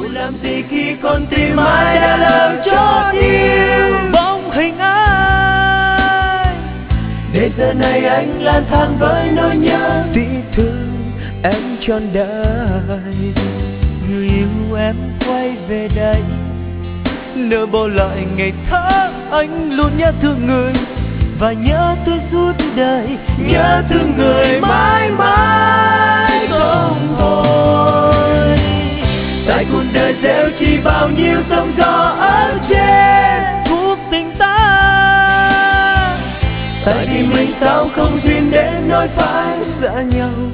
làm gì khi con tim ai đã lỡ chót yêu bóng hình ai để giờ này anh lang thang với nỗi nhớ tiếc thương em trọn đời. Người yêu em quay về đây, nỡ bỏ lại ngày tháng anh luôn nhớ thương người và nhớ tôi suốt đời, nhớ thương người mãi mãi không thôi. Tại cuộc đời gieo chỉ bao nhiêu sóng gió ở trên cuộc tình ta. tại vì mình sao không duyên đến nỗi phải xa nhau